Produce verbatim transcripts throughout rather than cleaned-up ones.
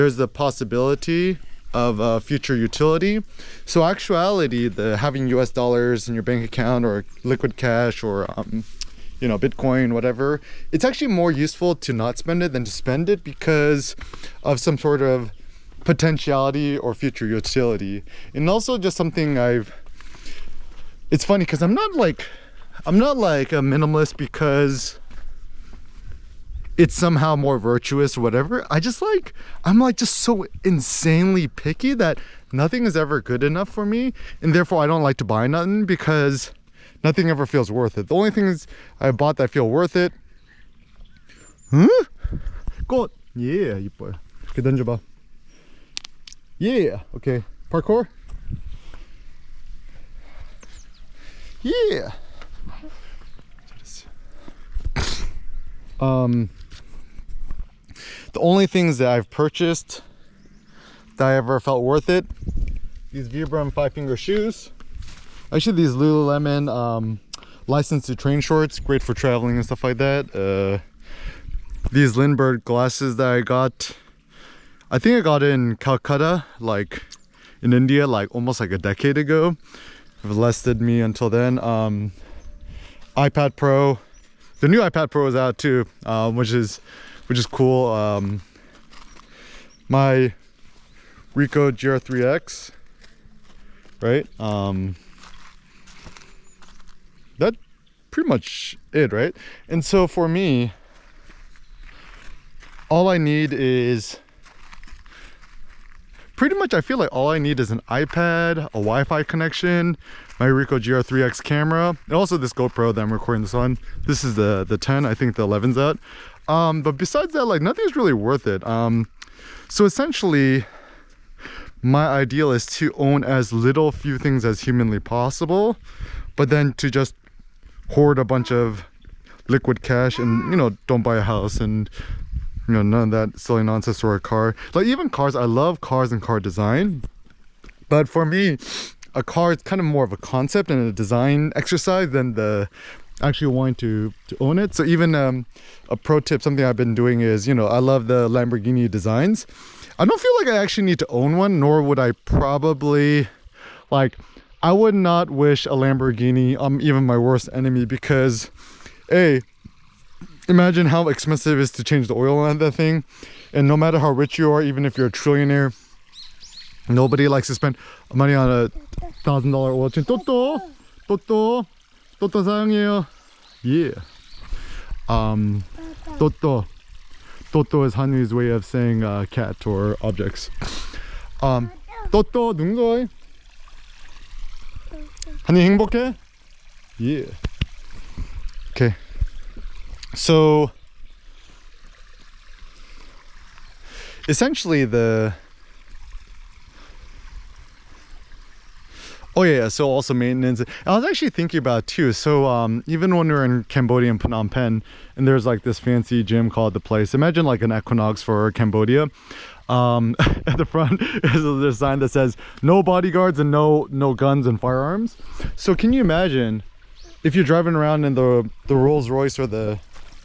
there's the possibility of uh, future utility. So actuality, the having U S dollars in your bank account or liquid cash or um, you know, Bitcoin, whatever, it's actually more useful to not spend it than to spend it because of some sort of potentiality or future utility. And also just something I've, it's funny because I'm not like, I'm not like a minimalist because it's somehow more virtuous or whatever. I just like, I'm like just so insanely picky that nothing is ever good enough for me, and therefore I don't like to buy nothing because nothing ever feels worth it. The only things I bought that feel worth it, huh? 꽃. Yeah, 이뻐요. 이렇게 던져봐. Yeah. Okay. Parkour. Yeah. Um. The only things that I've purchased that I ever felt worth it, these Vibram five finger shoes. Actually, these Lululemon um, License to Train shorts, great for traveling and stuff like that. Uh, these Lindbergh glasses that I got, I think I got it in Calcutta, like in India, like almost like a decade ago. It lasted me until then. Um, iPad Pro, the new iPad Pro is out too, um, which is which is cool. Um, my Ricoh G R three X, right? Um, that pretty much it, right? And so for me, all I need is pretty much, I feel like all I need is an iPad, a Wi-Fi connection, my Ricoh G R three X camera, and also this GoPro that I'm recording this on. This is the the ten. I think the eleven's out. Um, but besides that, like nothing's really worth it. Um, so essentially, my ideal is to own as little few things as humanly possible, but then to just hoard a bunch of liquid cash and, you know, don't buy a house and, you know, none of that silly nonsense, or a car. Like even cars, I love cars and car design, but for me, a car is kind of more of a concept and a design exercise than the actually wanting to to own it. So even um, a pro tip, something I've been doing is, you know, I love the Lamborghini designs. I don't feel like I actually need to own one, nor would I probably, like, I would not wish a Lamborghini on even my worst enemy, because A, imagine how expensive it is to change the oil on that thing. And no matter how rich you are, even if you're a trillionaire, nobody likes to spend money on a thousand dollar oil change. Toto, Toto, Toto 사랑해요. Yeah. Um, Toto. Toto is Hanu's way of saying uh, cat or objects. Um, Toto, 눈 거이. 한이 행복해? Yeah. Okay. So essentially the oh yeah, so also maintenance. I was actually thinking about too, so um even when we were in Cambodia and Phnom Penh, and there's like this fancy gym called The Place, imagine like an Equinox for Cambodia. Um at the front is a sign that says no bodyguards and no no guns and firearms. So can you imagine if you're driving around in the the Rolls Royce or the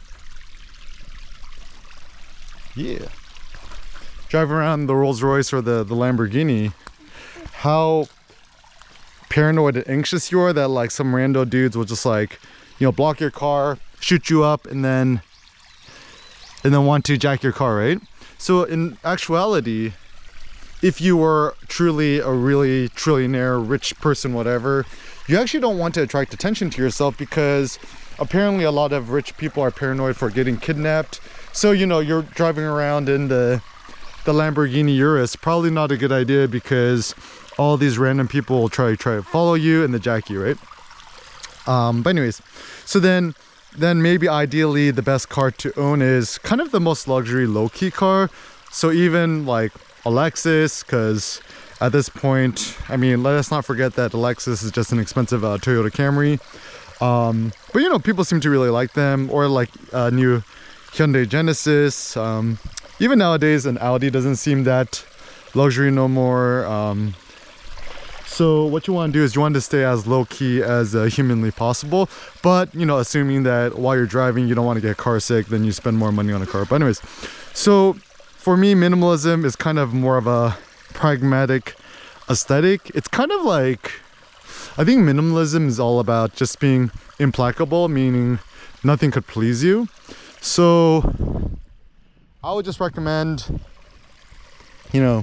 yeah driving around the Rolls Royce or the the Lamborghini, how paranoid and anxious you are that like some rando dudes will just like, you know, block your car, shoot you up, and then and then want to jack your car, right? So in actuality, if you were truly a really trillionaire, rich person, whatever, you actually don't want to attract attention to yourself, because apparently a lot of rich people are paranoid for getting kidnapped. So, you know, you're driving around in the the Lamborghini Urus, probably not a good idea, because all these random people will try try to follow you and they jack you, right? Um, but anyways, so then then maybe ideally the best car to own is kind of the most luxury low-key car. So even like a Lexus, because at this point, I mean, let us not forget that the Lexus is just an expensive uh, Toyota Camry. Um, but you know, people seem to really like them, or like a new Hyundai Genesis. Um, even nowadays, an Audi doesn't seem that luxury no more. Um, So what you want to do is you want to stay as low-key as uh, humanly possible, but, you know, assuming that while you're driving you don't want to get car sick, then you spend more money on a car. But anyways, so for me, minimalism is kind of more of a pragmatic aesthetic. It's kind of like, I think minimalism is all about just being implacable, meaning nothing could please you. So I would just recommend, you know,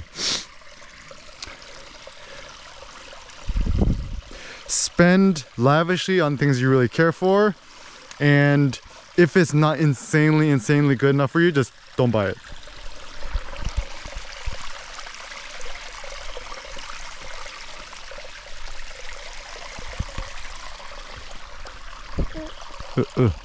spend lavishly on things you really care for, and if it's not insanely insanely good enough for you, just don't buy it. Uh, uh.